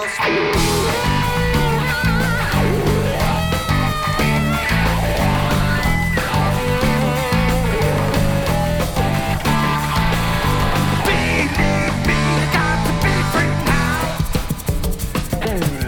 Believe me, you got to be free now.